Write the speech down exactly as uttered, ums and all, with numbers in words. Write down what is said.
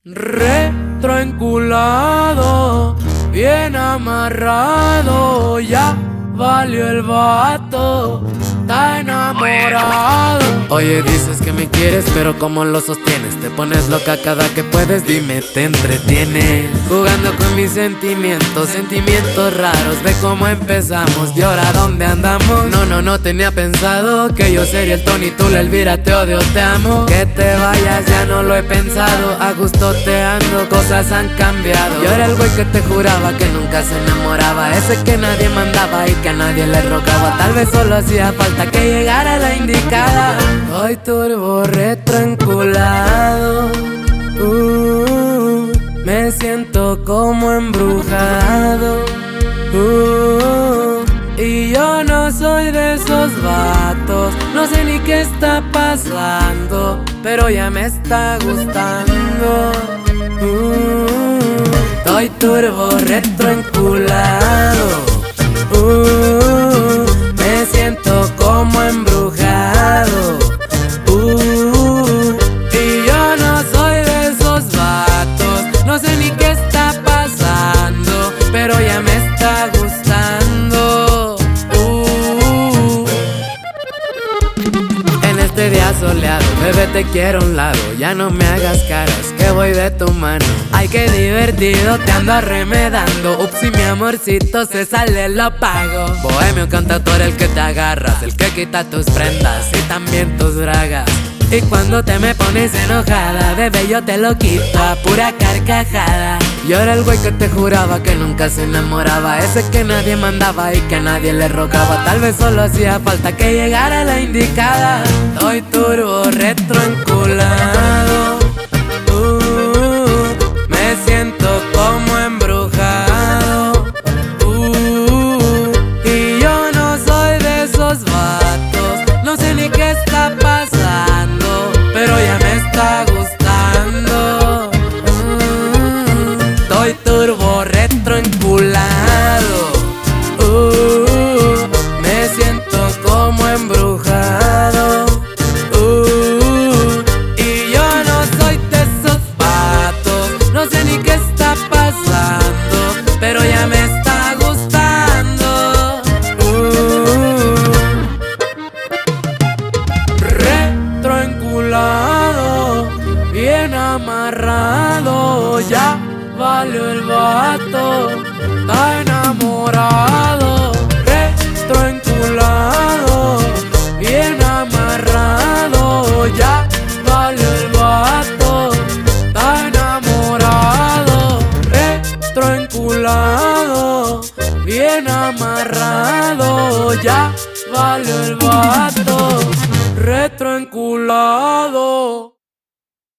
Retroenculado, bien amarrado, ya valió el vato, está enamorado. Oye, dices que me quieres, pero ¿cómo lo sostienes? Te pones loca cada que puedes, dime, te entretienes. Jugando con mis sentimientos, sentimientos raros. Ve cómo empezamos y ahora dónde andamos. No, no, no tenía pensado que yo sería el Tony, tú la Elvira, te odio, te amo. Que te vayas ya no lo he pensado, a gusto te ando, cosas han cambiado. Yo era el güey que te juraba que nunca se enamoraba, ese que nadie mandaba y que a nadie le rogaba. Tal vez solo hacía falta que llegara la indicada. Hoy turbo retroenculado, uh, me siento como embrujado, uh, y yo no soy de esos vatos, no sé ni qué está pasando, pero ya me está gustando. uh, Estoy turbo retroenculado, uh, me siento como embrujado, uh, y yo no soy de esos vatos, no sé ni qué está pasando, pero ya me está gustando. uh. En este día soleado, bebé, te quiero a un lado, ya no me hagas caras, que voy de tu mano. Ay, qué divertido, te ando arremedando. Ups, y mi amorcito se sale, lo pago. Bohemio cantautor, el que te agarras, el que quita tus prendas y también tus dragas. Y cuando te me pones enojada, bebé, yo te lo quito a pura carcajada. Yo era el güey que te juraba que nunca se enamoraba, ese que nadie mandaba y que a nadie le rogaba. Tal vez solo hacía falta que llegara la indicada. Estoy turbo retroenculado, uh, me siento como embrujado, uh, y yo no soy de esos vatos, no sé ni qué está pasando, pero ya me está gustando. uh, Estoy turbo retroenculado, uh, me siento como embrujado, uh, y yo no soy de esos vatos, no sé ni qué está pasando, pero ya me está gustando. uh, Retroenculado, bien amarrado, ya valió el vato, está enamorado. Retroenculado, bien amarrado, ya valió el vato, está enamorado. Retroenculado, bien amarrado, ya valió el vato. Retroenculado.